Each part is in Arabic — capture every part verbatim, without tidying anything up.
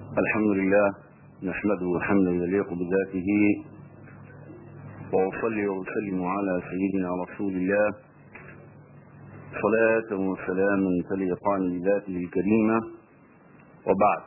الحمد لله نحمده حمدا يليق بذاته، وأصلي وأسلم على سيدنا رسول الله صلاة وسلاما تليقان بذاته الكريمة، وبعد.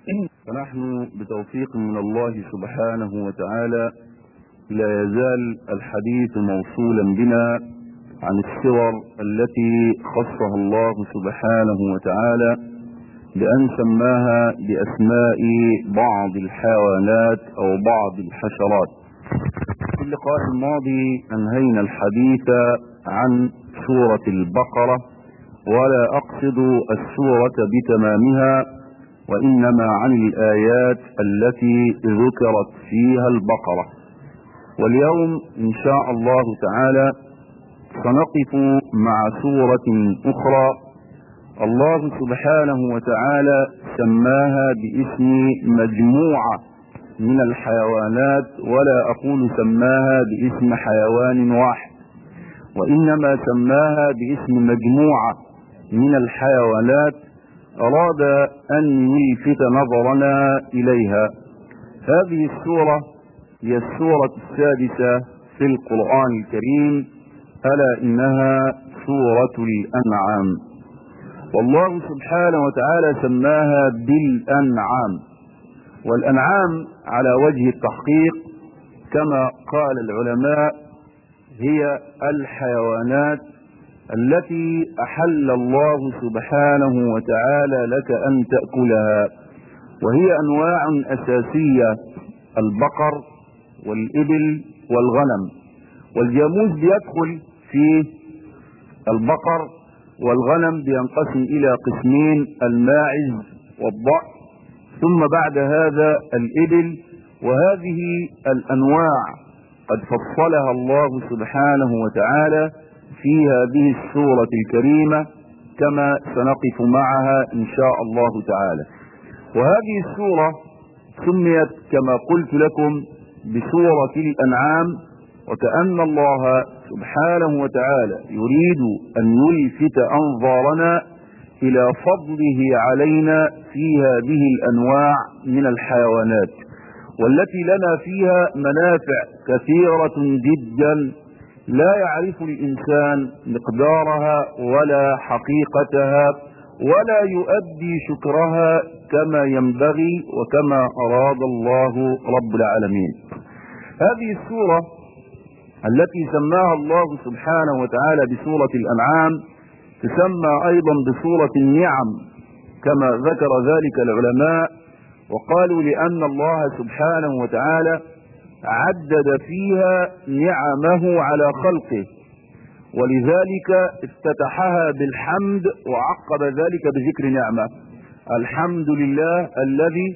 فنحن بتوفيق من الله سبحانه وتعالى لا يزال الحديث موصولا بنا عن الصور التي خصها الله سبحانه وتعالى بأن سماها بأسماء بعض الحيوانات أو بعض الحشرات. في اللقاء الماضي أنهينا الحديث عن سورة البقرة، ولا أقصد السورة بتمامها، وإنما عن الآيات التي ذكرت فيها البقرة. واليوم إن شاء الله تعالى سنقف مع سورة أخرى الله سبحانه وتعالى سماها باسم مجموعة من الحيوانات، ولا أقول سماها باسم حيوان واحد، وإنما سماها باسم مجموعة من الحيوانات أراد أن يلفت نظرنا إليها. هذه السورة هي السورة السادسة في القرآن الكريم، ألا إنها سورة الأنعام. والله سبحانه وتعالى سماها بالأنعام، والأنعام على وجه التحقيق كما قال العلماء هي الحيوانات التي أحل الله سبحانه وتعالى لك أن تأكلها، وهي أنواع أساسية: البقر والإبل والغنم. والجاموس بيدخل في البقر، والغنم بينقسم إلى قسمين: الماعز والضأن، ثم بعد هذا الإبل. وهذه الأنواع قد فصلها الله سبحانه وتعالى في هذه السورة الكريمة كما سنقف معها إن شاء الله تعالى. وهذه السورة سميت كما قلت لكم بسورة الأنعام، وكأن الله سبحانه وتعالى يريد أن يلفت أنظارنا إلى فضله علينا في هذه الأنواع من الحيوانات، والتي لنا فيها منافع كثيرة جدا لا يعرف الإنسان مقدارها ولا حقيقتها، ولا يؤدي شكرها كما ينبغي وكما أراد الله رب العالمين. هذه السورة التي سماها الله سبحانه وتعالى بسورة الأنعام تسمى أيضا بسورة النعم كما ذكر ذلك العلماء، وقالوا لأن الله سبحانه وتعالى عدد فيها نعمه على خلقه، ولذلك افتتحها بالحمد وعقب ذلك بذكر نعمة. الحمد لله الذي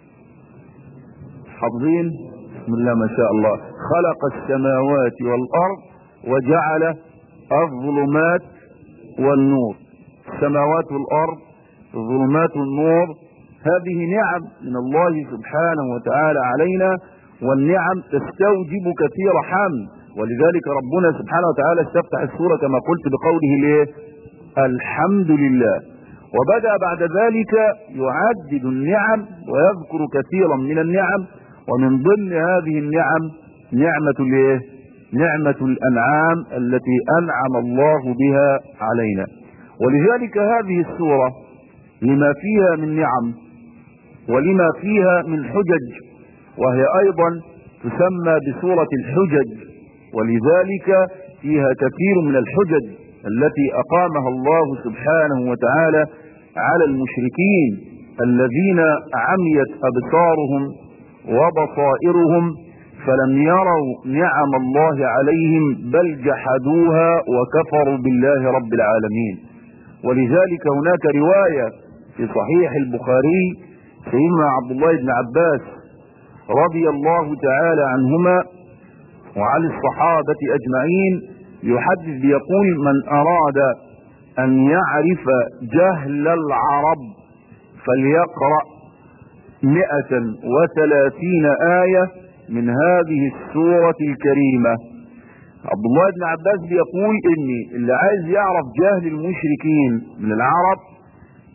حافظين بسم الله ما شاء الله خلق السماوات والأرض وجعل الظلمات والنور. السماوات والأرض، الظلمات والنور، هذه نعم من الله سبحانه وتعالى علينا، والنعم تستوجب كثير حمد، ولذلك ربنا سبحانه وتعالى استفتح السورة كما قلت بقوله ليه؟ الحمد لله. وبدأ بعد ذلك يعدد النعم ويذكر كثيرا من النعم، ومن ضمن هذه النعم نعمة الايه؟ نعمة الأنعام التي أنعم الله بها علينا. ولذلك هذه السورة لما فيها من نعم ولما فيها من حجج، وهي أيضا تسمى بسورة الحجج، ولذلك فيها كثير من الحجج التي أقامها الله سبحانه وتعالى على المشركين الذين عميت أبصارهم وبصائرهم فلم يروا نعم الله عليهم، بل جحدوها وكفروا بالله رب العالمين. ولذلك هناك رواية في صحيح البخاري سيدنا عبد الله بن عباس رضي الله تعالى عنهما وعن الصحابة أجمعين يحدث بيقول: من أراد أن يعرف جهل العرب فليقرأ مئة وثلاثين آية من هذه السورة الكريمة. عبد الله بن عباس بيقول إني اللي عايز يعرف جهل المشركين من العرب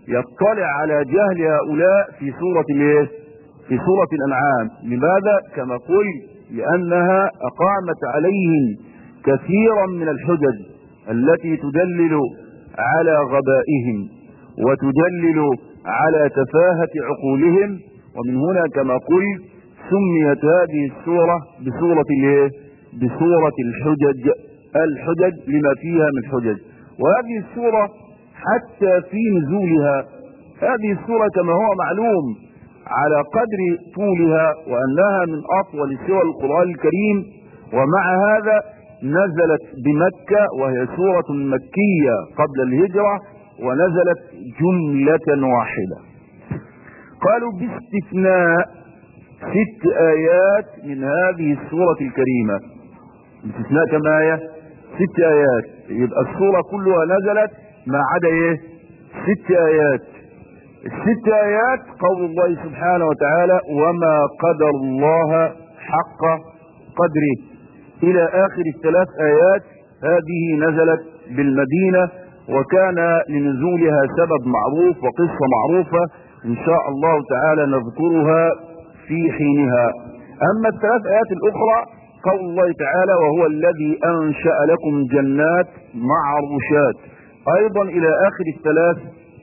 يطلع على جهل هؤلاء في سورة الايه؟ في سورة الأنعام. لماذا؟ كما قلت لأنها أقامت عليهم كثيرا من الحجج التي تدلل على غبائهم وتدلل على تفاهة عقولهم. ومن هنا كما قلت سميت هذه السورة بسورة الايه؟ بسورة الحجج، الحجج لما فيها من حجج. وهذه السورة حتى في نزولها، هذه السورة كما هو معلوم على قدر طولها وأنها من أطول سور القرآن الكريم، ومع هذا نزلت بمكة وهي سورة مكية قبل الهجرة، ونزلت جملة واحدة. قالوا باستثناء ست آيات من هذه السورة الكريمة. باستثناء كم آية؟ ست آيات. يبقى السورة كلها نزلت ما عدا ايه؟ ست آيات. الست آيات قول الله سبحانه وتعالى وما قدر الله حق قدره إلى آخر الثلاث آيات. هذه نزلت بالمدينة، وكان لنزولها سبب معروف وقصة معروفة إن شاء الله تعالى نذكرها في حينها. أما الثلاث آيات الأخرى قول الله تعالى وهو الذي أنشأ لكم جنات معروشات، أيضا إلى آخر الثلاث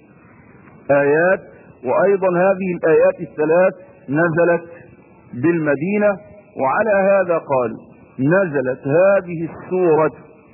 آيات. وأيضا هذه الآيات الثلاث نزلت بالمدينة. وعلى هذا قال نزلت هذه السورة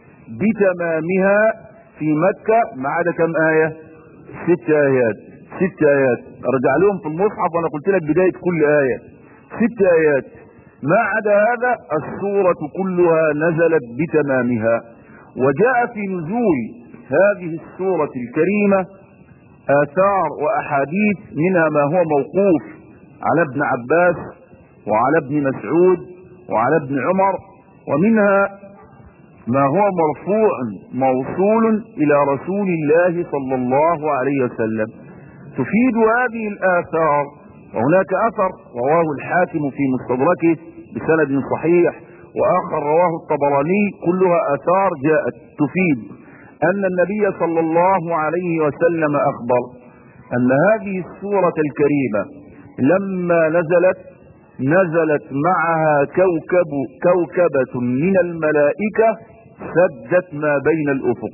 بتمامها في مكة ما عدا كم آية؟ ست آيات. ست آيات ارجع لهم في المصحف وانا قلت لك بداية كل آية ست آيات. ما عدا هذا السورة كلها نزلت بتمامها. وجاء في نزول هذه السورة الكريمة آثار وأحاديث، منها ما هو موقوف على ابن عباس وعلى ابن مسعود وعلى ابن عمر، ومنها ما هو مرفوع موصول إلى رسول الله صلى الله عليه وسلم. تفيد هذه الآثار، وهناك أثر رواه الحاكم في مستدركه بسند صحيح، وآخر رواه الطبراني، كلها آثار جاءت تفيد أن النبي صلى الله عليه وسلم أخبر أن هذه السورة الكريمة لما نزلت نزلت معها كوكب كوكبة من الملائكة سدت ما بين الأفق.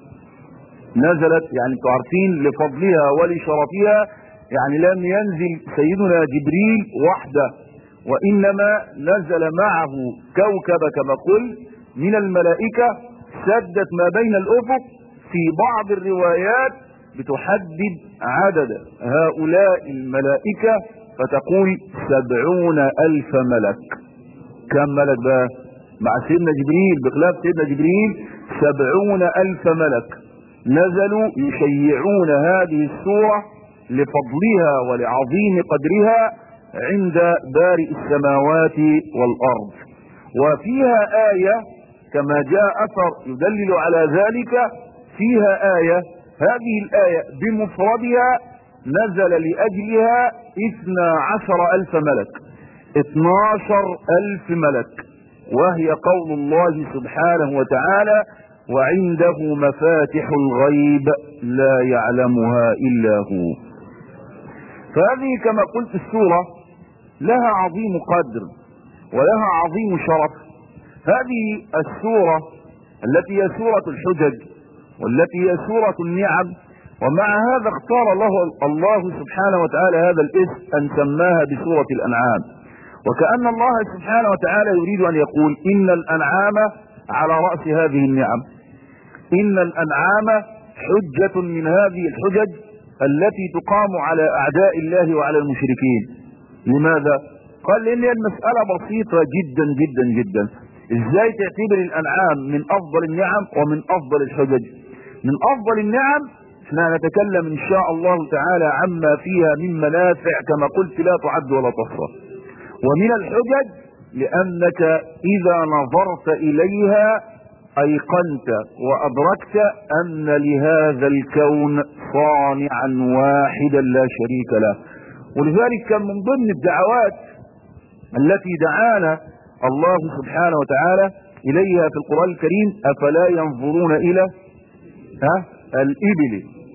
نزلت يعني تعرفين لفضلها ولشرفها، يعني لم ينزل سيدنا جبريل وحده، وإنما نزل معه كوكب كما قل من الملائكة سدت ما بين الأفق. في بعض الروايات بتحدد عدد هؤلاء الملائكة فتقول سبعون ألف ملك. كم ملك بقى مع سيدنا جبريل بخلاف سيدنا جبريل؟ سبعون ألف ملك نزلوا يشيعون هذه السورة لفضلها ولعظيم قدرها عند بارئ السماوات والأرض. وفيها آية كما جاء أثر يدلل على ذلك، فيها آية هذه الآية بمفردها نزل لأجلها اثنا عشر ألف ملك، اثنا عشر ألف ملك، وهي قول الله سبحانه وتعالى وعنده مفاتح الغيب لا يعلمها إلا هو. فهذه كما قلت السورة لها عظيم قدر ولها عظيم شرف. هذه السورة التي هي سورة الحجج والتي هي سورة النعم، ومع هذا اختار الله, الله سبحانه وتعالى هذا الاسم أن سماها بسورة الأنعام، وكأن الله سبحانه وتعالى يريد أن يقول إن الأنعام على رأس هذه النعم، إن الأنعام حجة من هذه الحجج التي تقام على أعداء الله وعلى المشركين. لماذا؟ قال لأن المسألة بسيطة جدا جدا جدا. ازاي تعتبر الأنعام من أفضل النعم ومن أفضل الحجج؟ من أفضل النعم احنا نتكلم إن شاء الله تعالى عما فيها من منافع كما قلت لا تعد ولا تحصى. ومن الحجج لأنك إذا نظرت إليها أيقنت وأدركت أن لهذا الكون صانعا واحدا لا شريك له. ولذلك كان من ضمن الدعوات التي دعانا الله سبحانه وتعالى إليها في القرآن الكريم أفلا ينظرون إلى ها الإبل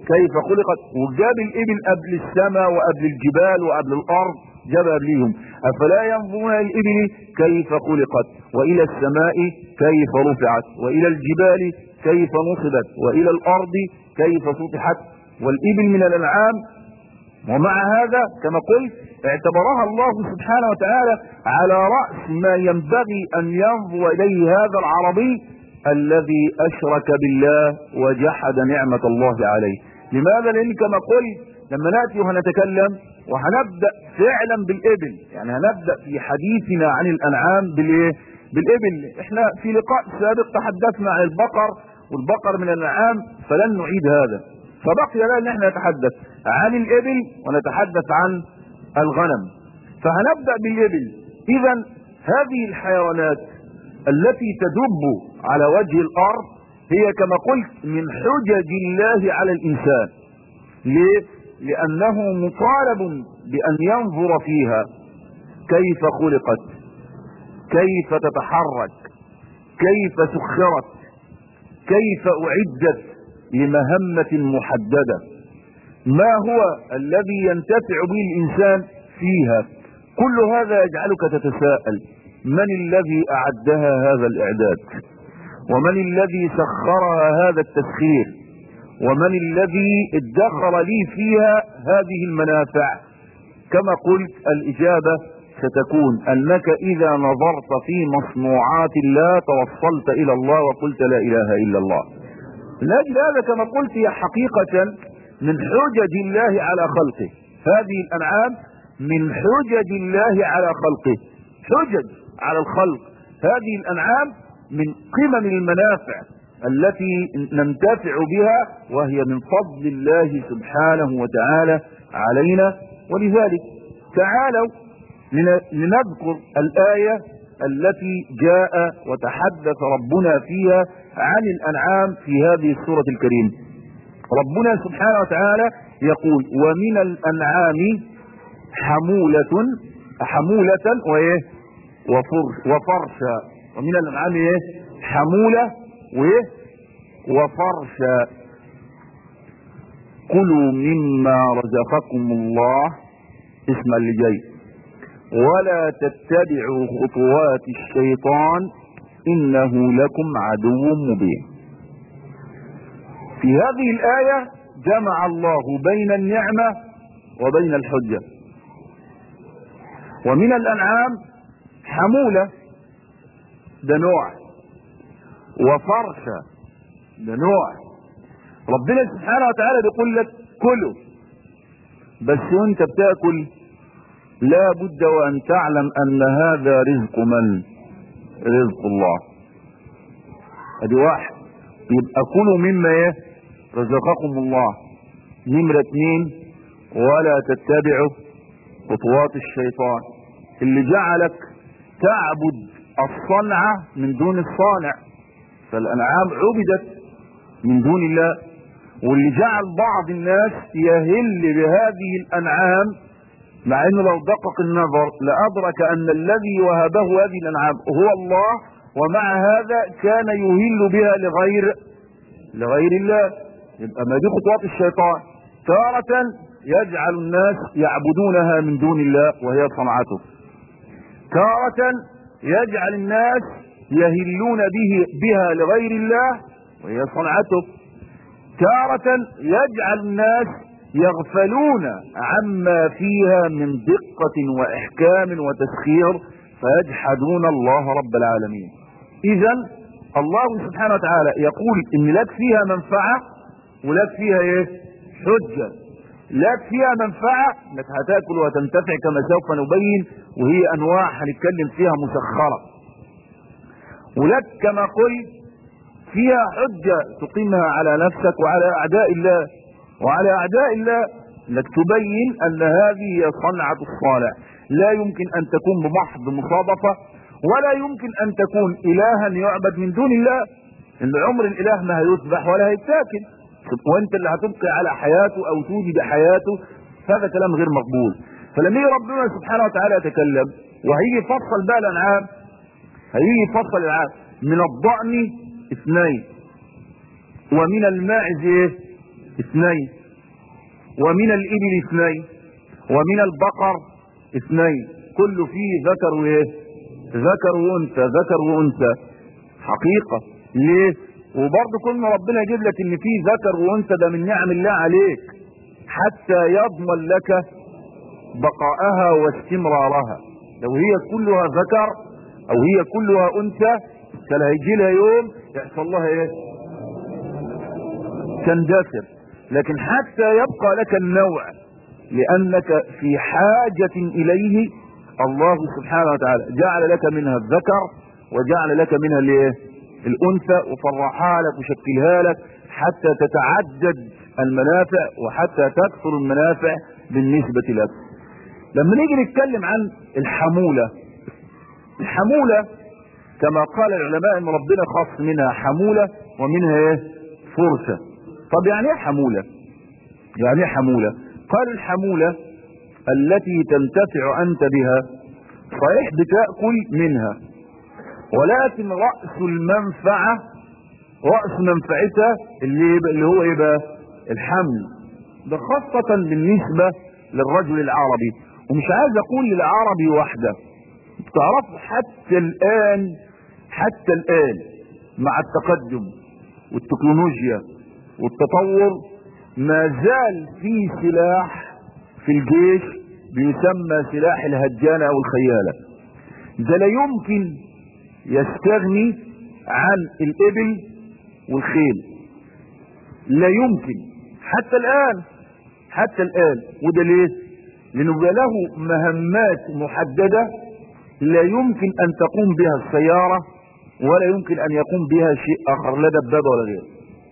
كيف خلقت، وجاب الإبل قبل السماء وقبل الجبال وقبل الأرض، جاب قبليهم. أفلا ينظرون إلى الإبل كيف خلقت، وإلى السماء كيف رفعت، وإلى الجبال كيف نصبت، وإلى الأرض كيف سطحت، والإبل من الأنعام. ومع هذا كما قلت اعتبرها الله سبحانه وتعالى على رأس ما ينبغي أن ينظر إليه هذا العربي الذي أشرك بالله وجحد نعمة الله عليه. لماذا؟ لأن كما قلت لما نأتي وهنتكلم وهنبدأ فعلا بالإبل، يعني هنبدأ في حديثنا عن الأنعام بالإيه؟ بالإبل. احنا في لقاء سابق تحدثنا عن البقر، والبقر من الأنعام فلن نعيد هذا، فبقي لنا ان احنا نتحدث عن الإبل ونتحدث عن الغنم. فهنبدأ بالإبل. إذا هذه الحيوانات التي تدب على وجه الأرض هي كما قلت من حجج الله على الإنسان. ليه؟ لأنه مطالب بأن ينظر فيها كيف خلقت، كيف تتحرك، كيف سخرت، كيف أعدت لمهمة محددة، ما هو الذي ينتفع به الإنسان فيها. كل هذا يجعلك تتساءل من الذي أعدها هذا الإعداد، ومن الذي سخرها هذا التسخير، ومن الذي ادخر لي فيها هذه المنافع. كما قلت الإجابة ستكون أنك إذا نظرت في مصنوعات الله توصلت إلى الله وقلت لا إله إلا الله. لأجل هذا كما قلت هي حقيقة من حجج الله على خلقه. هذه الأنعام من حجج الله على خلقه، حجج على الخلق. هذه الأنعام من قمم المنافع التي ننتفع بها، وهي من فضل الله سبحانه وتعالى علينا. ولذلك تعالوا لنذكر الآية التي جاء وتحدث ربنا فيها عن الأنعام في هذه السورة الكريمة. ربنا سبحانه وتعالى يقول ومن الأنعام حمولة حمولة وإيه وفرشا. ومن الأنعام إيه حمولة وإيه وفرشا. كلوا مما رزقكم الله، اسم اللي جاي، ولا تتبعوا خطوات الشيطان إنه لكم عدو مبين. في هذه الآية جمع الله بين النعمة وبين الحجة. ومن الأنعام حمولة، ده نوع، وفرشة، ده نوع. ربنا سبحانه وتعالى بيقول لك كله، بس وانت بتاكل لا بد وان تعلم ان هذا رزق من؟ رزق الله. ادي واحد، يبقى كلوا مما ايه رزقكم الله. نمرة اتنين ولا تتبعوا خطوات الشيطان اللي جعلك تعبد الصنعة من دون الصانع، فالأنعام عبدت من دون الله. واللي جعل بعض الناس يهل بهذه الأنعام، مع انه لو دقق النظر لأدرك ان الذي وهبه هذه الأنعام هو الله، ومع هذا كان يهل بها لغير لغير الله. يبقى ما دي خطوات الشيطان. تارة يجعل الناس يعبدونها من دون الله وهي صنعته، تارة يجعل الناس يهلون به بها لغير الله وهي صنعته، تارة يجعل الناس يغفلون عما فيها من دقة وإحكام وتسخير فيجحدون الله رب العالمين. إذن الله سبحانه وتعالى يقول إن لك فيها منفعة ولك فيها إيه؟ حجة. لك فيها منفعة انك هتاكل وتنتفع كما سوف نبين، وهي أنواع هنتكلم فيها مسخرة. ولك كما قلت فيها حجة تقيمها على نفسك وعلى أعداء الله وعلى أعداء الله، انك تبين أن هذه هي صنعة الصالح. لا يمكن أن تكون بمحض مصادفة، ولا يمكن أن تكون إلها يعبد من دون الله. إن عمر الإله ما هيذبح ولا هيتاكل، وانت اللي هتبقي على حياته أو توجد حياته، هذا كلام غير مقبول. فلما يجي ربنا سبحانه وتعالى يتكلم وهيجي يفصل بقى الأنعام، هيجي يفصل الأنعام من الضأن اثنين، ومن الماعز ايه اثنين، ومن الإبل اثنين، ومن البقر اثنين، كله فيه ذكر وايه؟ ذكر وانثى، ذكر وانثى حقيقة. ليه؟ وبرضه كل ما ربنا يجيب لك ان فيه ذكر وانثى ده من نعم الله عليك حتى يضمن لك بقاءها واستمرارها. لو هي كلها ذكر او هي كلها انثى كان هيجي لها يوم يحصل لها ايه؟ تندثر. لكن حتى يبقى لك النوع لانك في حاجة اليه، الله سبحانه وتعالى جعل لك منها الذكر وجعل لك منها الايه؟ الانثى، وفرحها لك وشكلها لك حتى تتعدد المنافع وحتى تكثر المنافع بالنسبة لك. لما نيجي نتكلم عن الحمولة، الحمولة كما قال العلماء ان ربنا خص منها حمولة ومنها ايه؟ فرسة. طب يعني ايه حمولة؟ يعني ايه حمولة؟ قال الحمولة التي تنتفع انت بها، صحيح بتأكل منها، ولكن رأس المنفعة، رأس منفعتها اللي, اللي هو ايه بقى؟ الحمل. ده خاصة بالنسبة للرجل العربي، ومش عايز اقول للعربي وحده. تعرفوا حتى الان، حتى الان مع التقدم والتكنولوجيا والتطور ما زال في سلاح في الجيش بيسمى سلاح الهجانة او الخيالة. ده لا يمكن يستغني عن الابل والخيل، لا يمكن حتى الان، حتى الان. وده ليه؟ لانه له مهمات محددة لا يمكن ان تقوم بها السيارة ولا يمكن ان يقوم بها شيء اخر، لا دبابة ولا غيره.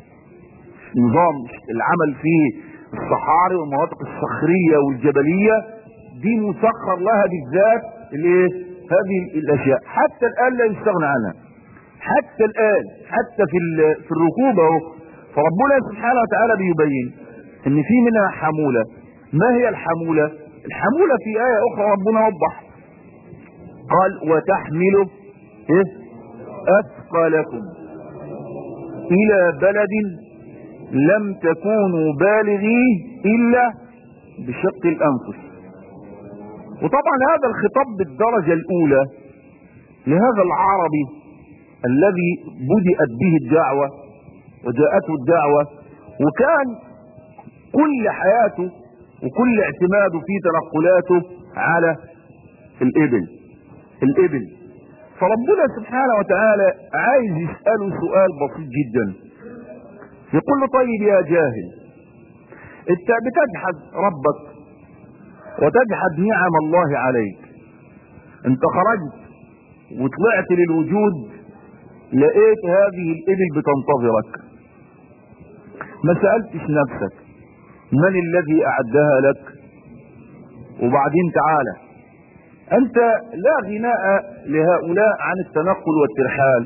نظام العمل في الصحاري والمناطق الصخرية والجبلية دي مسخر لها بالذات الايه؟ هذه الاشياء حتى الان لا يستغنى عنها، حتى الان، حتى في في الركوب اهو. فربنا سبحانه وتعالى بيبين ان في منها حمولة. ما هي الحمولة؟ الحمولة في آية اخرى ربنا وضح قال وتحملوا ايه؟ اثقالكم الى بلد لم تكونوا بالغيه الا بشق الانفس. وطبعا هذا الخطاب بالدرجة الاولى لهذا العربي الذي بدأت به الدعوة وجاءته الدعوة، وكان كل حياته وكل اعتماده في تنقلاته على الابل الابل فربنا سبحانه وتعالى عايز يسأله سؤال بسيط جدا. يقول له طيب يا جاهل، انت بتجحد ربك وتجحد نعم الله عليك، انت خرجت وطلعت للوجود لقيت هذه الابل بتنتظرك، ما سألتش نفسك من الذي اعدها لك؟ وبعدين تعالى، انت لا غناء لهؤلاء عن التنقل والترحال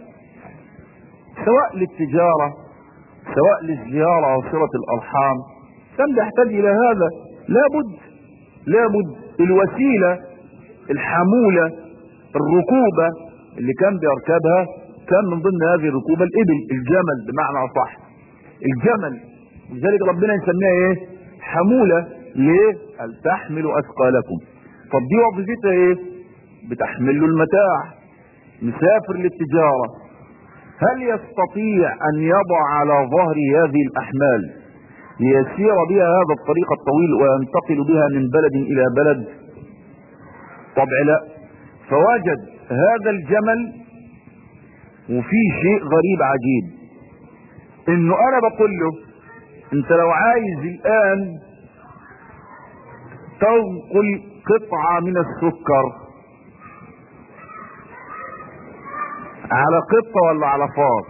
سواء للتجارة سواء للزيارة وصلة الارحام، كان يحتاج الى هذا. لابد لابد الوسيلة الحمولة الركوبة اللي كان بيركبها كان من ضمن هذه الركوبة الابل، الجمل بمعنى صح، الجمل. لذلك ربنا يسميها ايه؟ حمولة. ليه؟ قال تحملوا اثقالكم. طب دي وظيفتها ايه؟ بتحمل له المتاع، مسافر للتجارة، هل يستطيع ان يضع على ظهر هذه الاحمال ليسير بها هذا الطريق الطويل وينتقل بها من بلد الى بلد؟ طبعا لا. فوجد هذا الجمل، وفي شيء غريب عجيب، انه انا بقول له انت لو عايز الان تنقل قطعة من السكر على قطة ولا على فار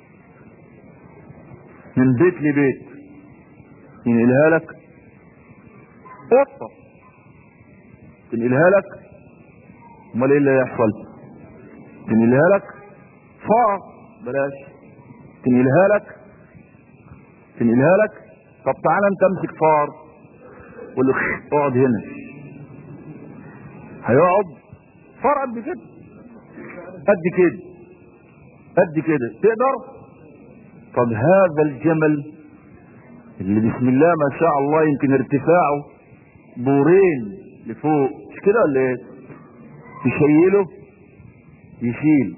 من بيت لبيت ينقلها لك قطة، تنقلها لك، امال ايه اللي هيحصل؟ تنقلها لك فار، بلاش تنقلها لك تنقلها لك طب تعالى انت امسك فار قول له اقعد هنا، هيقعد فار قد كده قد كده قد كده تقدر؟ طب هذا الجمل اللي بسم الله ما شاء الله يمكن ارتفاعه دورين لفوق، مش كده ولا ايه؟ تشيله يشيل،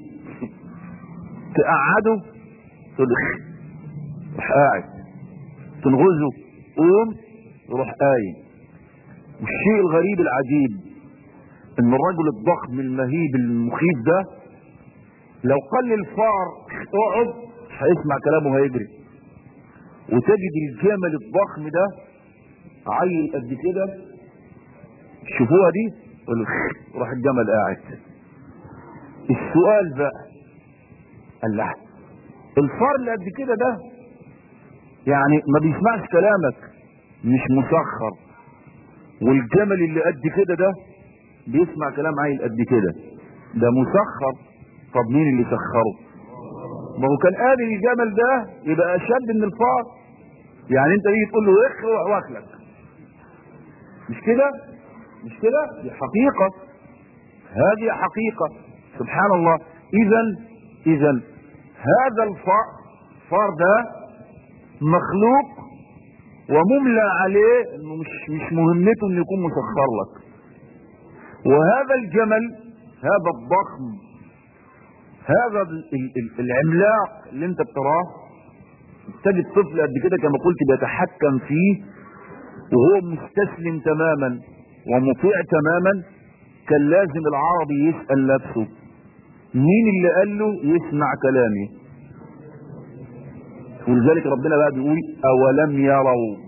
تقعده تدخل روح قاعد، تنغزه قوم يروح قايم. والشيء الغريب العجيب ان الرجل الضخم المهيب المخيف ده لو قال للفار اقعد هيسمع كلامه هيجري. وتجد الجمل الضخم ده عيل قد كده، شوفوها دي، راح الجمل قاعد. السؤال بقى، قال له الفار اللي قد كده ده يعني ما بيسمعش كلامك، مش مسخر، والجمل اللي قد كده ده بيسمع كلام عيل قد كده، ده مسخر. طب مين اللي سخره؟ ما هو كان قابل الجمل ده يبقى اشد من الفار. يعني انت تيجي تقول له اخ واكلك، مش كده؟ مش كده؟ دي حقيقة، هذه حقيقة. سبحان الله. اذا اذا هذا الفار الفار ده مخلوق ومملى عليه انه مش مش مهمته انه يكون مسخر لك. وهذا الجمل هذا الضخم هذا العملاق اللي انت بتراه، تجد طفل قد كده كما قلت بيتحكم فيه وهو مستسلم تماما ومطيع تماما. كان لازم العربي يسأل نفسه مين اللي قال له يسمع كلامي؟ ولذلك ربنا بقى بيقول اولم يروا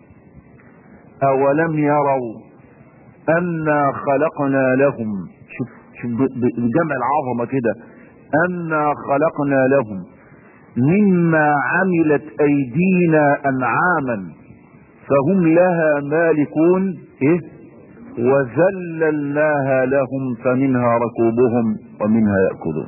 اولم يروا انا خلقنا لهم، شوف شوف بجمع العظمه كده، انا خلقنا لهم مما عملت ايدينا انعاما فهم لها مالكون، ايه؟ وذللناها لهم فمنها ركوبهم ومنها يأكلون.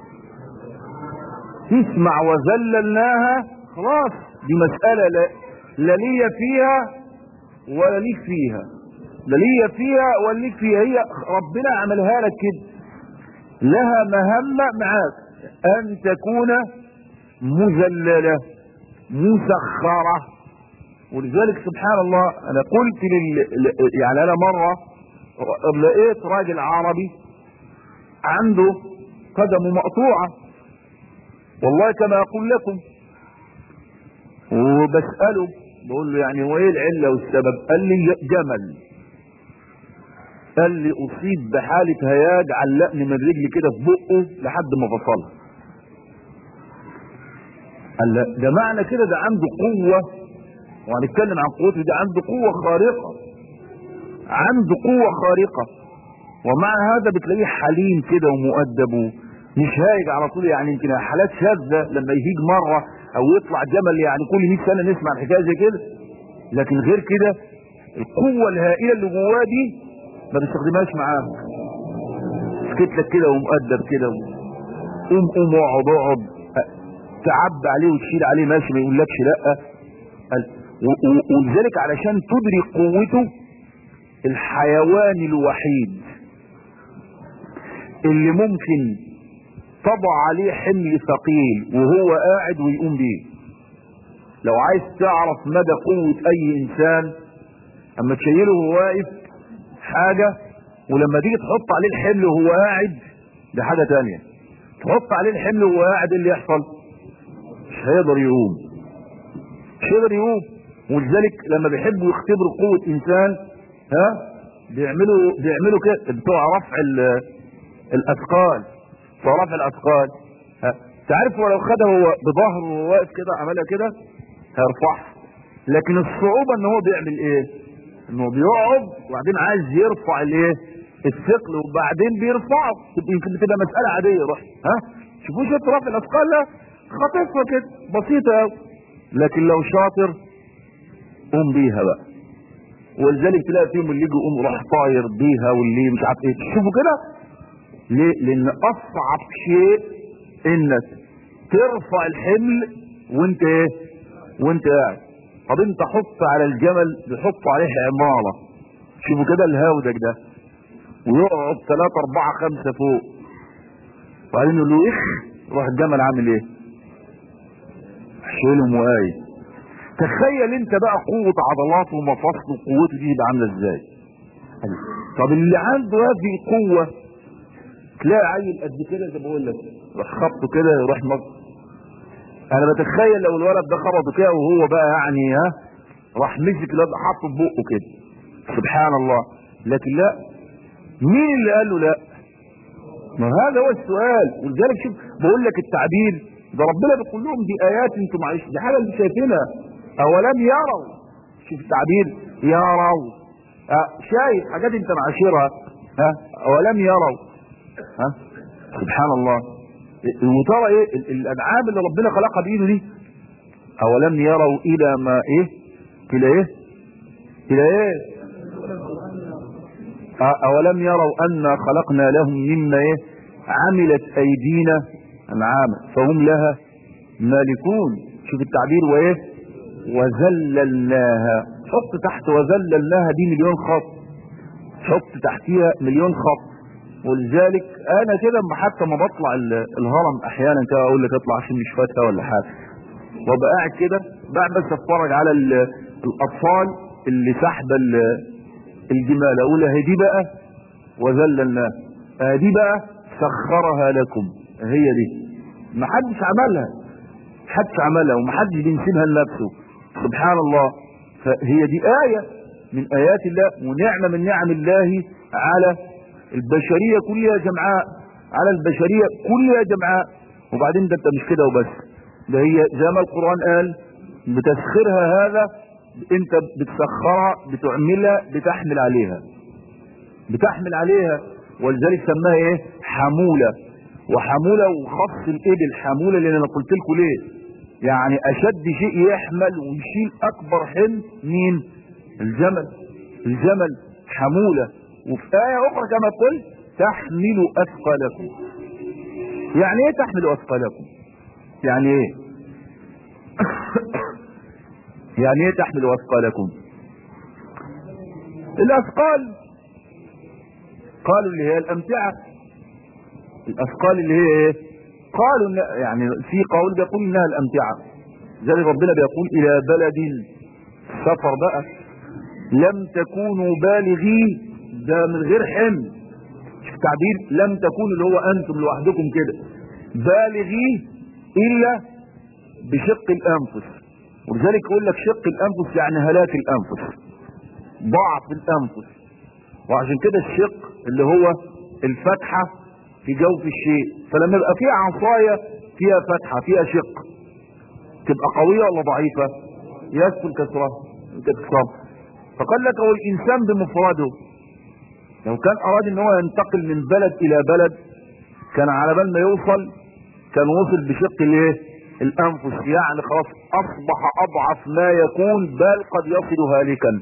تسمع وذللناها، خلاص دي مسألة لا, لا لي فيها ولا ليك فيها، لا لي فيها ولا ليك فيها، هي ربنا عملها لك كده، لها مهمة معاك ان تكون مذللة مسخرة. ولذلك سبحان الله انا قلت لل... يعني انا مرة لقيت راجل عربي عنده قدمه مقطوعة، والله كما اقول لكم، وبسأله بقول له يعني هو ايه العلة والسبب؟ قال لي جمل، قال لي اصيب بحالة هياج علقني من رجلي كده في بقه لحد ما فصلها. قال لا ده معنى كده ده عنده قوة، وهنتكلم عن قوته، ده عنده قوة خارقة، عنده قوة خارقة. ومع هذا بتلاقيه حليم كده ومؤدب، مش هايج على طول. يعني يمكن حالات شاذة لما يهيج مرة او يطلع جمل يعني كل مئة سنة نسمع الحكاية زي كده، لكن غير كده القوة الهائلة اللي جواه دي ما بيستخدمهاش معاه. سكت لك كده ومؤدب كده، قوم قوم اقعد اقعد، تعب عليه وتشيل عليه ماشي، ما يقولكش لا. ولذلك علشان تدرك قوته، الحيوان الوحيد اللي ممكن تضع عليه حمل ثقيل وهو قاعد ويقوم بيه. لو عايز تعرف مدى قوة اي انسان، اما تشيله وهو واقف حاجة، ولما تيجي تحط عليه الحمل وهو قاعد ده حاجة تانية. تحط عليه الحمل وهو قاعد اللي يحصل مش هيقدر يقوم، مش هيقدر يقوم. ولذلك لما بيحبوا يختبروا قوة انسان، ها بيعملوا بيعملوا كده بتوع رفع الاثقال، بتوع رفع الاثقال، ها تعرف ولو خدها هو بظهره وهو واقف كده عملها كده هيرفعها. لكن الصعوبة ان هو بيعمل ايه؟ انه بيقعد وبعدين عايز يرفع الايه؟ الثقل، وبعدين بيرفعه. يمكن بتبقى مسألة عادية، روح ها شوفوا شوف رفع الاثقال ده خطفها كده بسيطة قوي، لكن لو شاطر قوم بيها بقى. ولذلك تلاقي فيهم اللي يجي يقوم راح طاير بيها، واللي مش عارف ايه. شوفوا كده ليه؟ لان اصعب شيء انك ترفع الحمل وانت ايه؟ وانت قاعد. طب انت حط على الجمل بيحط عليه عمارة، شوفوا كده الهودج ده، ويقعد ثلاثة اربعة خمسة فوق، وبعدين يقول له اخ، روح الجمل عامل ايه؟ شيلهم وقايم. تخيل انت بقى قوة عضلاته ومفاصله وقوته دي يبقى عاملة ازاي. طب اللي عنده هذه القوة تلاقي عيل قد كده زي ما بقول لك يروح خبطه كده يروح نط. انا بتخيل لو الولد ده خبطه كده وهو بقى يعني ها راح مسك الولد حطه في بقه كده، سبحان الله. لكن لا، مين اللي قال له لا؟ ما هذا هو السؤال. ولذلك شوف بقول لك التعبير ده ربنا بيقول لهم دي ايات انتم معلش دي حاجه انتم شايفينها. اولم يروا، شوف التعبير يروا، أه شايف حاجات انت معاشرها، ها اولم يروا، ها سبحان الله. وترى ايه الانعام اللي ربنا خلقها بايده دي؟ اولم يروا الى ما ايه الى ايه الى ايه اولم يروا انا خلقنا لهم مما ايه عملت ايدينا انعاما فهم لها مالكون. شوف التعبير وايه وذللناها، حط تحت وذللناها دي مليون خط، حط تحتيها مليون خط. ولذلك انا كده حتى ما بطلع الهرم احيانا كده اقول لك اطلع عشان مش فاتها ولا حاجه، وابقى قاعد كده بعد بس اتفرج على الاطفال اللي سحبه الجمال اقول هي دي بقى وذللناها، دي بقى سخرها لكم، هي دي ما حدش عملها، حدش عملها وما حدش بينسبها لنفسه، سبحان الله. فهي دي آية من آيات الله ونعمة من نعم الله على البشرية كلها جمعاء، على البشرية كلها جمعاء. وبعدين ده انت مش كده وبس، ده هي زي ما القرآن قال بتسخرها، هذا انت بتسخرها بتعملها بتحمل عليها بتحمل عليها ولذلك سماها ايه حمولة. وحمولة وخص الابل حمولة لان انا قلت لكم ليه، يعني اشد شيء يحمل ويشيل اكبر حمل مين؟ الجمل. الجمل حمولة. وفي آية اخرى كما قلت تحمل اثقالكم. يعني ايه تحمل اثقالكم؟ يعني ايه يعني ايه تحمل اثقالكم؟ الاثقال قالوا اللي هي الامتعة، الاثقال اللي هي ايه؟ قالوا يعني في قول بيقول انها الامتعة، زي ربنا بيقول الى بلد سفر بقى لم تكونوا بالغي، ده من غير حمل، شوف التعبير لم تكونوا اللي هو انتم لوحدكم كده بالغي الا بشق الانفس. ولذلك يقول لك شق الانفس يعني هلاك الانفس، ضعف الانفس. وعشان كده الشق اللي هو الفتحة في جوف الشيء، فلما يبقى فيها عصاية فيها فتحة فيها شق تبقى قوية ولا ضعيفة؟ يسكن كسرها كسرها. فقال لك هو الانسان بمفرده لو كان اراد ان هو ينتقل من بلد الى بلد كان على بال ما يوصل كان وصل بشق الايه؟ الانفس، يعني خلاص اصبح اضعف ما يكون بل قد يصل هالكا.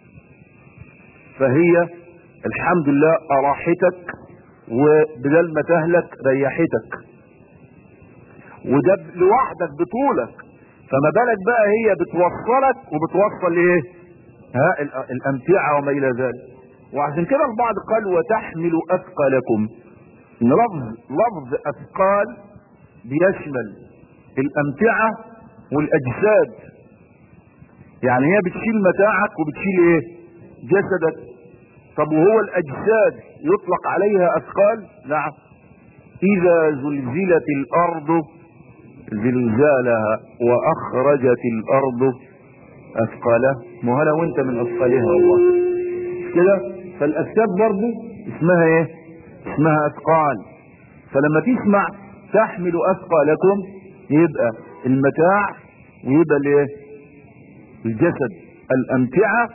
فهي الحمد لله اراحتك وبدل ما تهلك ريحتك، وده لوحدك بطولك، فما بالك بقى هي بتوصلك وبتوصل ايه؟ ها الامتعة وما الى ذلك. وعشان كده البعض قال وتحمل اثقالكم، ان لفظ لفظ اثقال بيشمل الامتعة والاجساد، يعني هي بتشيل متاعك وبتشيل ايه؟ جسدك. طب وهو الاجساد يطلق عليها اثقال؟ نعم. اذا زلزلت الارض زلزالها واخرجت الارض اثقالها، ما هلا وانت من اثقالها والله كده. فالاجساد برضه اسمها ايه؟ اسمها اثقال. فلما تسمع تحمل اثقالكم يبقى المتاع ويبقى الايه؟ الجسد. الامتعة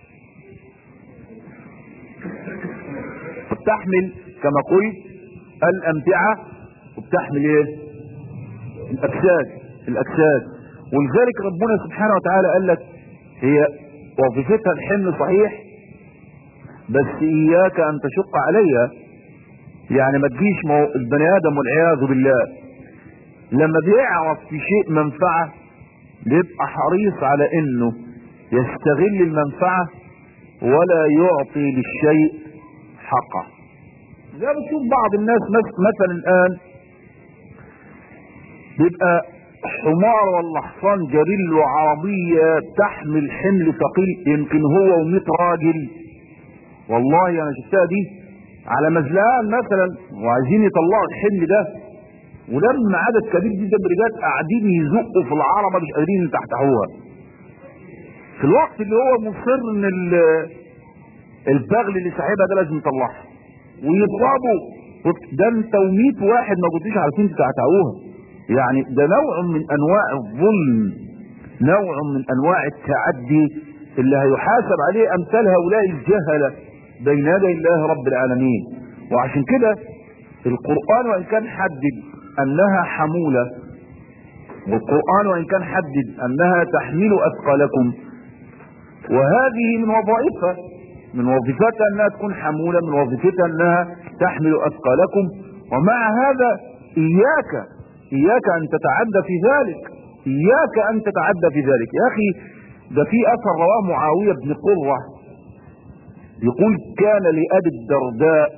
بتحمل كما قلت الامتعة وبتحمل ايه؟ الاجساد الاجساد ولذلك ربنا سبحانه وتعالى قال لك هي وظيفتها الحمل صحيح، بس اياك ان تشق عليها، يعني ما تجيش مو البني ادم والعياذ بالله لما بيعرف في شيء منفعة بيبقى حريص على انه يستغل المنفعة ولا يعطي للشيء حقه. زي بتشوف بعض الناس مثلا الان بيبقى حمار ولا حصان جريل له عربية تحمل حمل ثقيل يمكن هو ومئة راجل، والله انا شفتها دي على مزلقان مثلا وعايزين يطلعوا الحمل ده، ولما عدد كبير جدا من الرجال قاعدين يزقوا في العربة مش قادرين يتحتحوها، في الوقت اللي هو مصر ان البغل اللي ساحبها ده لازم يطلعها ويطلبوا. ده انت ومئة واحد ما كنتوش عارفين تتحتحوها. يعني ده نوع من انواع الظلم، نوع من انواع التعدي اللي هيحاسب عليه امثال هؤلاء الجهلة بين يدي الله رب العالمين. وعشان كده القرآن وان كان حدد انها حمولة، والقرآن وان كان حدد انها تحمل اثقالكم، وهذه من وظائفها، من وظيفتها انها تكون حمولة، من وظيفتها انها تحمل اثقالكم، ومع هذا اياك اياك ان تتعدى في ذلك، اياك ان تتعدى في ذلك. يا اخي ده في اثر رواه معاوية بن قرة يقول كان لأبي الدرداء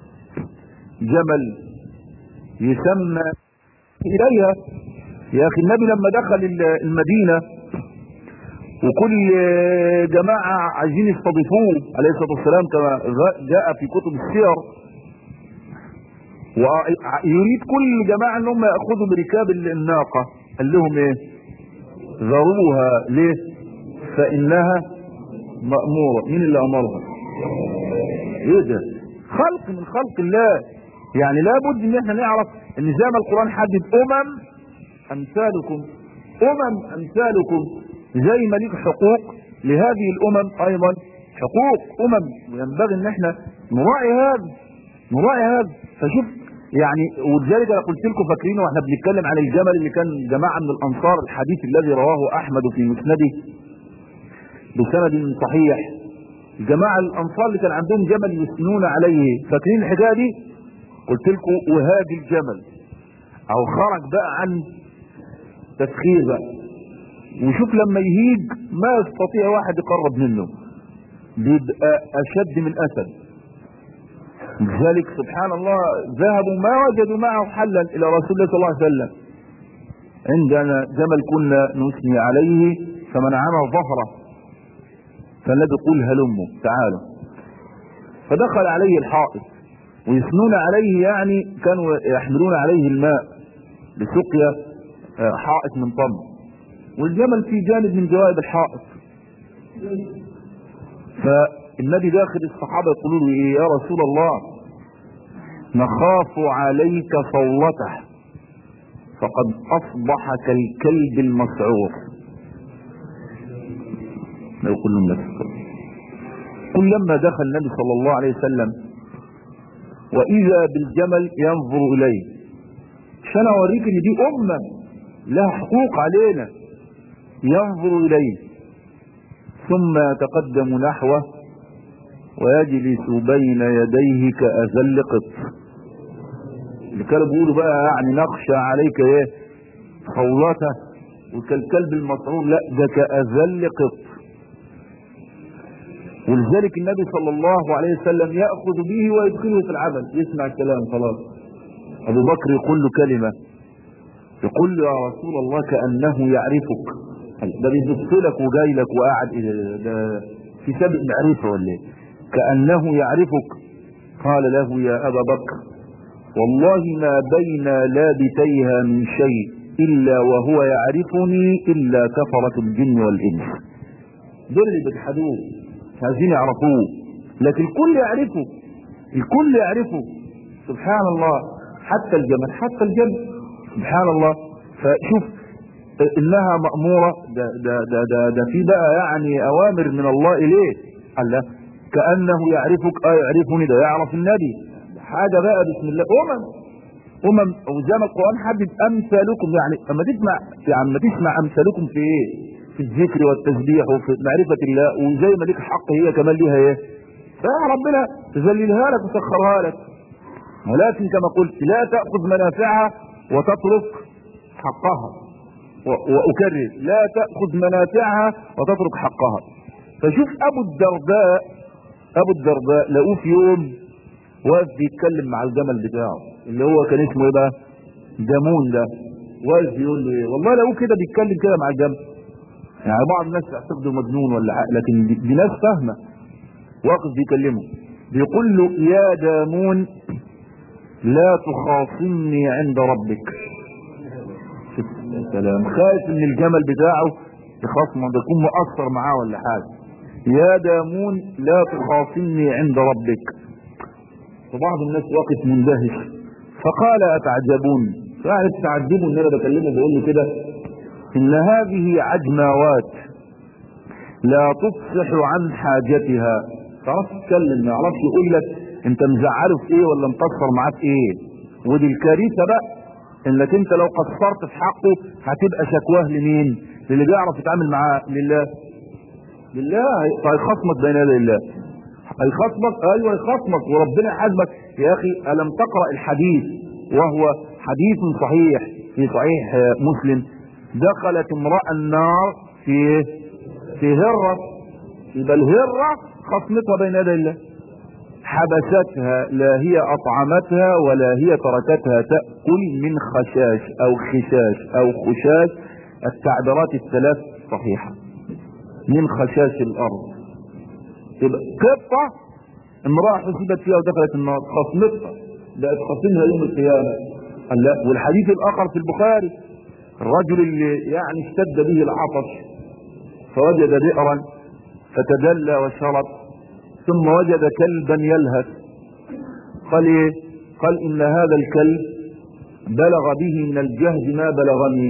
جمل يسمى إليها. يا أخي النبي لما دخل المدينة وكل جماعة عايزين يستضيفوه عليه الصلاة والسلام كما جاء في كتب السير، ويريد كل جماعة انهم يأخذوا بركاب الناقة، قال لهم ايه؟ ذروها. ليه؟ فإنها مأمورة. مين اللي أمرها؟ ايه ده؟ خلق من خلق الله. يعني لابد ان احنا نعرف ان زي ما القرآن حدد امم امثالكم، امم امثالكم، زي ما ليك حقوق لهذه الامم ايضا حقوق امم، وينبغي ان احنا نراعي هذا نراعي هذا. فشوف يعني، ولذلك انا قلت لكم فاكرين واحنا بنتكلم عن الجمل اللي كان جماعه من الانصار، الحديث الذي رواه احمد في مسنده بسند صحيح، جماعه الانصار اللي كان عندهم جمل يسنون عليه، فاكرين الحكايه دي؟ قلت لكم وهادي الجمل او خرج بقى عن تسخير بقى، وشوف لما يهيج ما يستطيع واحد يقرب منه، بيبقى اشد من اسد. لذلك سبحان الله ذهبوا ما وجدوا معه حلا الى رسول الله صلى الله عليه وسلم. عندنا جمل كنا نثني عليه فمنعنا ظهره، فالنبي يقول هلموا تعالوا، فدخل عليه الحائط ويثنون عليه، يعني كانوا يحملون عليه الماء لسقيا حائط من طم، والجمل في جانب من جوانب الحائط. فالنبي داخل الصحابة يقولوا له ايه؟ يا رسول الله نخاف عليك صولته فقد اصبح كالكلب المسعور. لو كلهم نفسه. كل لما دخل النبي صلى الله عليه وسلم واذا بالجمل ينظر اليه، عشان اوريك ان دي امه لها حقوق علينا، ينظر اليه ثم يتقدم نحوه ويجلس بين يديه كأذل قط. اللي كانوا بيقولوا بقى يعني نخشى عليك ايه صولته وكالكلب المسعور، لا ده كأذل قط. ولذلك النبي صلى الله عليه وسلم يأخذ به ويدخله في العمل، يسمع الكلام خلاص. ابو بكر يقول له كلمة، يقول له يا رسول الله كأنه يعرفك، ده بيبص لك وجاي لك وقاعد ده في سابق معرفة ولا ايه؟ كأنه يعرفك. قال له يا ابا بكر والله ما بين لابتيها من شيء الا وهو يعرفني الا كفرة الجن والانس. دول اللي بيجحدوه مش عايزين يعرفوه، لكن الكل يعرفه، الكل يعرفه سبحان الله، حتى الجمل حتى الجمل سبحان الله. فشوف انها مأمورة، ده ده ده ده, ده في بقى يعني اوامر من الله اليه. قال له كأنه يعرفك، اه يعرفني، ده يعرف النبي حاجة بقى بسم الله. امم امم وزي ما القرآن حدد امثالكم، يعني اما تسمع يعني اما تسمع امثالكم في ايه؟ في الذكر والتسبيح وفي معرفة الله، وزي ما ليك حق هي كمان ليها ايه؟ فربنا تذللها لك وسخرها لك. ولكن كما قلت لا تأخذ منافعها وتترك حقها، وأكرر لا تأخذ منافعها وتترك حقها. فشوف أبو الدرداء أبو الدرداء لقوه في يوم واقف بيتكلم مع الجمل بتاعه اللي هو كان اسمه ايه بقى؟ دمون ده. واقف بيقول له ايه؟ والله لو كده بيتكلم كده مع الجنب، يعني بعض الناس تعتقده مجنون ولا حاجه، لكن دي, دي ناس فاهمه. واقف بيكلمه بيقول له يا دامون لا تخاصمني عند ربك. سلام، خايف ان الجمل بتاعه يخاصمه، ده يكون مؤثر معاه ولا حاجه. يا دامون لا تخاصمني عند ربك. فبعض الناس واقف مندهش فقال اتعجبون، يعني تتعجبوا ان انا بكلمه بقول له كده؟ ان هذه عجماوات لا تفصح عن حاجتها. تعرف تتكلم، ما يعرفش يقول لك انت مزعله في ايه ولا مقصر معاه في ايه. ودي الكارثه بقى، انك انت لو قصرت في حقه هتبقى شكواه لمين؟ للي بيعرف يتعامل معاه. لله لله هيخصمك بين يدي الله، هيخصمك. ايوه هيخصمك وربنا يحاسبك. يا اخي الم تقرا الحديث وهو حديث صحيح في صحيح مسلم؟ دخلت امراه النار في في هره، يبقى الهره خصمتها بين يدي الله، حبستها، لا هي اطعمتها ولا هي تركتها تاكل من خشاش او خشاش او خشاش، التعبيرات الثلاث صحيحه، من خشاش الارض. يبقى قطه امراه حسبت فيها ودخلت النار، خصمتها بقت خصمها يوم القيامه. لا، والحديث الاخر في البخاري، الرجل اللي يعني اشتد به العطش فوجد بئرا فتدلى وشرب، ثم وجد كلبا يلهث، قال ايه؟ قال ان هذا الكلب بلغ به من الجهد ما بلغني،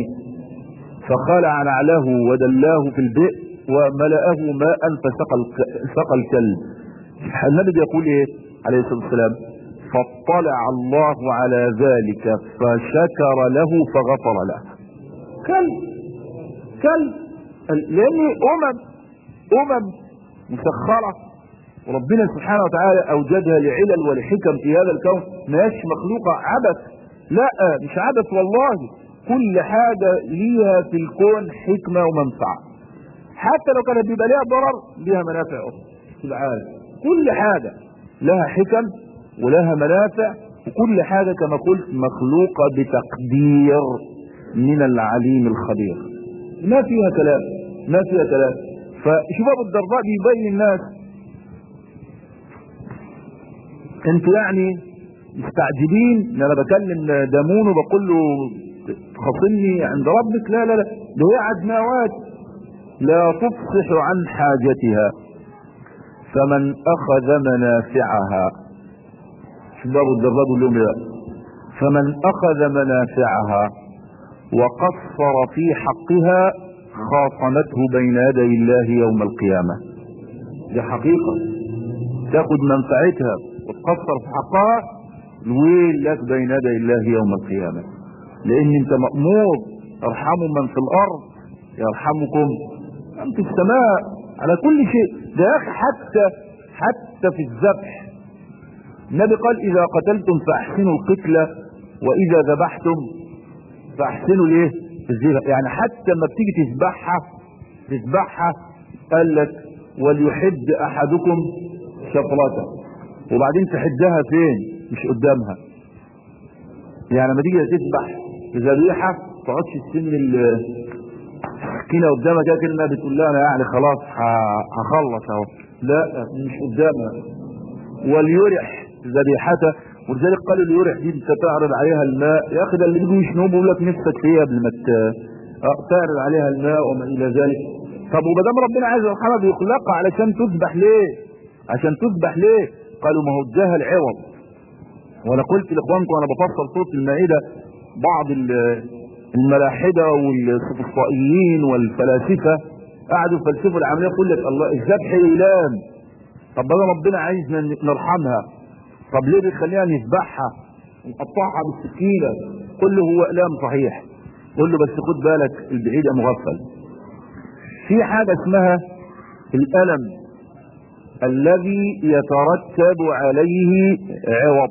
فخلع نعله ودلاه في البئر وملأه ماء فسقى سقى الكلب. النبي بيقول ايه عليه الصلاه والسلام؟ فاطلع الله على ذلك فشكر له فغفر له. كلب كلب، لان امم امم مسخره وربنا سبحانه وتعالى اوجدها لعلل ولحكم في هذا الكون، ماهيش مخلوقه عبث. لا مش عبث والله، كل حاجه ليها في الكون حكمه ومنفعه، حتى لو كانت بيبقى ليها ضرر ليها منافع اخرى. تبقى عارف كل حاجه لها حكم ولها منافع، وكل حاجه كما قلت مخلوقه بتقدير من العليم الخبير، ما فيها كلام ما فيها كلام. فشوف ابو الدرداء بيبين الناس انتوا يعني مستعجبين ان انا بكلم دامون وبقول له خاصمني عند ربك. لا لا لا، ده هي عجماوات لا تفصح عن حاجتها، فمن اخذ منافعها. شوف ابو الدرداء بيقول لهم ايه؟ فمن اخذ منافعها وقصر في حقها خاصمته بين يدي الله يوم القيامة. دي حقيقة، تاخد منفعتها وتقصر في حقها، الويل لك بين يدي الله يوم القيامة، لان انت مأمور ارحموا من في الارض يرحمكم من في السماء على كل شيء. ده يا اخي حتى حتى في الذبح النبي قال اذا قتلتم فاحسنوا القتلة واذا ذبحتم فاحسنوا ليه الذبح. يعني حتى لما بتيجي تذبحها تذبحها قال لك وليحد احدكم شفرته، وبعدين تحدها فين؟ مش قدامها. يعني لما تيجي تذبح ذبيحه تقعدش تسن السكينه قدامها كده كلمه بتقول لها انا يعني خلاص هخلص اهو، لا مش قدامها. وليرح ذبيحته، ولذلك قالوا ليرح دي انت تعرض عليها الماء. يا اخي ده اللي بيجوا يشنوه بيقول لك نفسك فيها قبل ما تعرض عليها الماء وما الى ذلك. طب وما دام ربنا عايز يرحمها بيخلقها علشان تذبح ليه؟ عشان تذبح ليه؟ قالوا ما هو اداها العوض. وانا قلت لاخوانكم وانا بفصل سوره المائده، بعض الملاحده والسفسطائيين والفلاسفه قعدوا يفلسفوا العمليه، يقول لك الله الذبح ايلام، طب بقى ربنا عايزنا نرحمها، طب ليه بيخليها نذبحها ونقطعها بالسكينه؟ قل له هو اعلام صحيح، قل له بس خد بالك البعيد مغفل. في حاجه اسمها الالم الذي يترتب عليه عوض.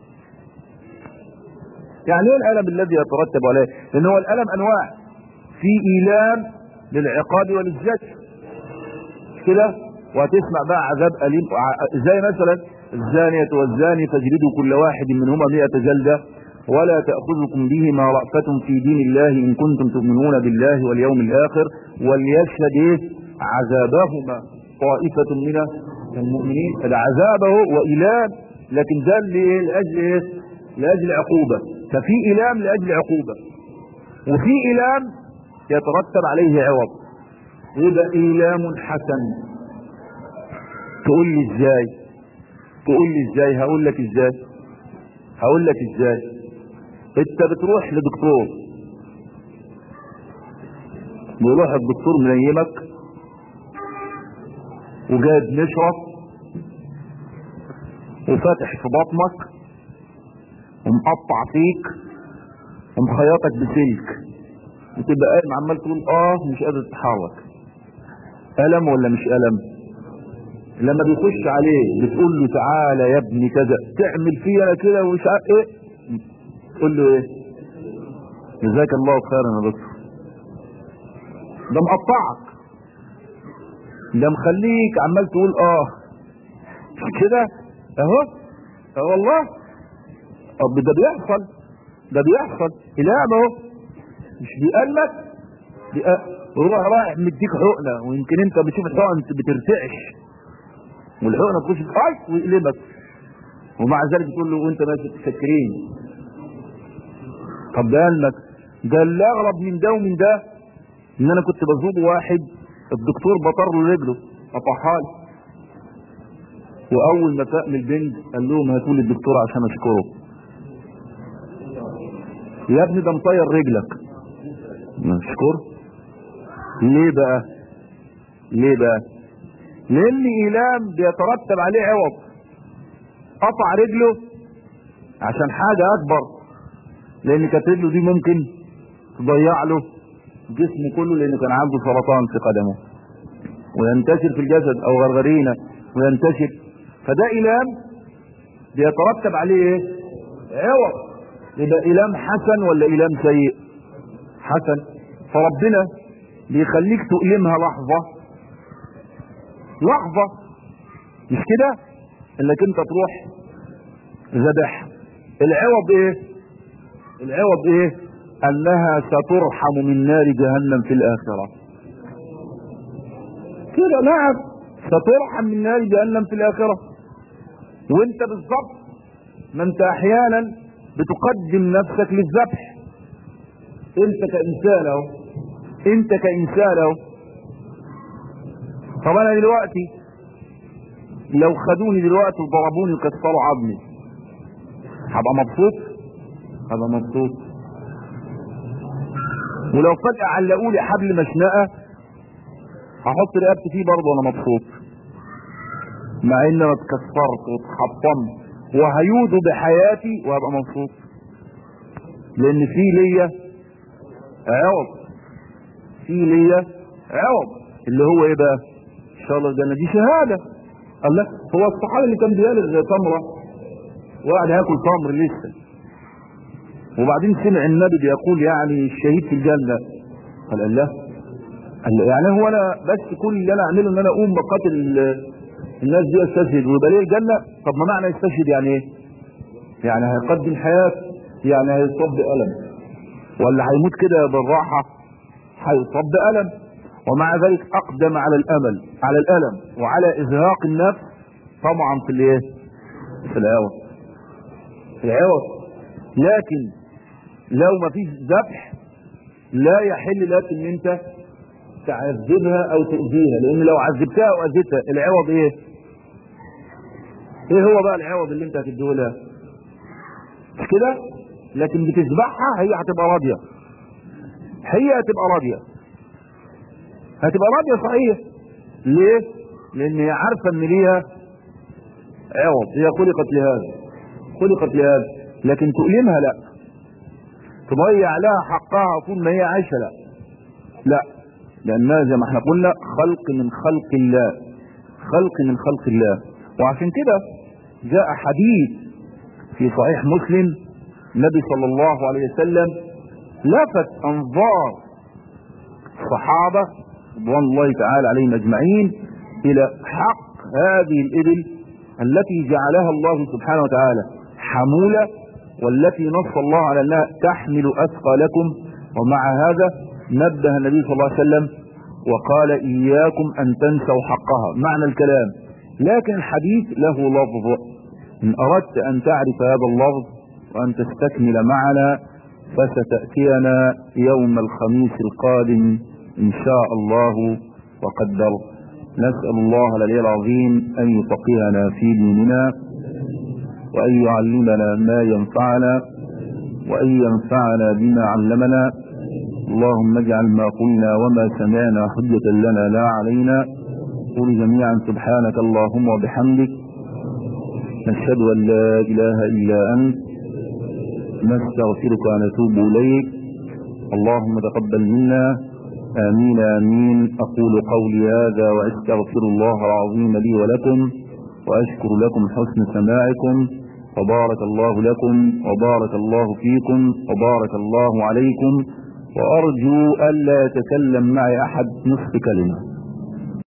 يعني ايه الالم الذي يترتب عليه؟ لان هو الالم انواع، في ايلام للعقاب وللزجر كده، وهتسمع بقى عذاب اليم زي مثلا الزانية والزاني فاجلدوا كل واحد منهما مئة جلدة ولا تأخذكم بهما رأفة في دين الله إن كنتم تؤمنون بالله واليوم الآخر وليشهد إيه؟ عذابهما طائفة من المؤمنين. هذا عذابه وإلام، لكن ده لإيه؟ لأجل إيه؟ لأجل عقوبة. ففي إلام لأجل عقوبة، وفي إلام يترتب عليه عوض، يبقى إلام حسن. تقول لي ازاي؟ تقول لي ازاي؟ هقول لك ازاي هقول لك ازاي انت بتروح لدكتور، بيروح الدكتور منيمك وجايب نشرة وفاتح في بطنك ومقطع فيك ومخيطك بسلك، وتبقى قايم عمال تقول اه مش قادر تتحرك. ألم ولا مش ألم؟ لما بيخش عليه بتقول له تعالى يا ابني كذا، تعمل فيه انا كده ومش عارف ايه، تقول له ايه؟ جزاك الله خيرا يا دكتور. ده مقطعك، ده مخليك عمال تقول اه كده اهو. اه والله اه ده بيحصل، ده بيحصل الام اهو، مش بيقلك روح رايح مديك حقنه، ويمكن انت بتشوف الحقنه بترتعش والحقنه تخش في اي ويقلبك، ومع ذلك تقول له وانت ماشي تفكرين. طب ده قالك ده اللي اغرب من ده ومن ده ان انا كنت بزور واحد الدكتور بطر له رجله قطعها لي، واول ما فاق من البنج قال لهم هاتوا لي الدكتور عشان اشكره. يا ابني ده مطير رجلك، اشكره ليه بقى؟ ليه بقى؟ لان ايلام بيترتب عليه عوض. قطع رجله عشان حاجة اكبر، لان كانت رجله دي ممكن تضيع له جسمه كله، لانه كان عنده سرطان في قدمه وينتشر في الجسد او غرغرينة وينتشر. فده ايلام بيترتب عليه ايه؟ عوض. يبقى ايلام حسن ولا ايلام سيء؟ حسن. فربنا بيخليك تؤلمها لحظة لحظة، مش كده؟ انك انت تروح ذبح. العوض ايه؟ العوض ايه؟ انها سترحم من نار جهنم في الاخرة. كده نعم، سترحم من نار جهنم في الاخرة. وانت بالظبط ما انت احيانا بتقدم نفسك للذبح. انت كانسان اهو، انت كانسان اهو. طب انا دلوقتي لو خدوني دلوقتي وضربوني وكسروا عظمي هبقى مبسوط؟ هبقى مبسوط. ولو فجأة علقوا لي حبل مشنقة هحط رقبتي فيه برضه وانا مبسوط، مع ان انا اتكسرت واتحطمت وهيودوا بحياتي وهبقى مبسوط، لان في ليا عوض، في ليا عوض اللي هو ايه بقى؟ ان شاء الله الجنه. دي شهاده. الله، هو الصحابي اللي كان بيالغ تمره وقعد ياكل تمر لسه، وبعدين سمع النبي بيقول يعني الشهيد في الجنه، قال الله، قال يعني هو انا بس كل اللي انا اعمله ان انا اقوم بقاتل الناس دي استشهد ويبقى ليه الجنه؟ طب ما معنى يستشهد يعني ايه؟ يعني هيقدم حياته، يعني هيصاب بألم، ولا هيموت كده بالراحه؟ هيصاب بألم. ومع ذلك اقدم على الامل، على الالم وعلى ازهاق النفس طمعا في الايه؟ في العوض، في العوض. لكن لو ما فيش ذبح لا يحل لك ان انت تعذبها او تؤذيها، لان لو عذبتها او اذيتها العوض ايه؟ ايه هو بقى العوض اللي انت هتديه لها؟ مش كده؟ لكن بتذبحها هي هتبقى راضيه، هي هتبقى راضيه، هتبقى راضيه صحيح. ليه؟ لان هي عارفه ان ليها عوض، هي خلقت لهذا، خلقت لهذا. لكن تؤلمها لا، تضيع لها حقها طول ما هي عايشه لا، لا، لانها زي ما احنا قلنا خلق من خلق الله، خلق من خلق الله. وعشان كده جاء حديث في صحيح مسلم، النبي صلى الله عليه وسلم لفت انظار الصحابه رضوان الله تعالى عليهم اجمعين الى حق هذه الابل التي جعلها الله سبحانه وتعالى حموله والتي نص الله على أنها تحمل أثقالكم، ومع هذا نبه النبي صلى الله عليه وسلم وقال إياكم أن تنسوا حقها، معنى الكلام. لكن الحديث له لفظ، إن أردت أن تعرف هذا اللفظ وأن تستكمل معنا فستأتينا يوم الخميس القادم إن شاء الله وقدر. نسأل الله العلي العظيم أن يفقهنا في ديننا، وأن يعلمنا ما ينفعنا، وأن ينفعنا بما علمنا. اللهم اجعل ما قلنا وما سمعنا حجة لنا لا علينا. قل جميعا سبحانك اللهم وبحمدك، نشهد أن لا إله إلا أنت، نستغفرك ونتوب إليك. اللهم تقبل منا، آمين آمين. أقول قولي هذا وأستغفر الله العظيم لي ولكم، وأشكر لكم حسن سماعكم، وبارك الله لكم وبارك الله فيكم وبارك الله عليكم، وأرجو ألا يتكلم معي أحد نصف كلمة.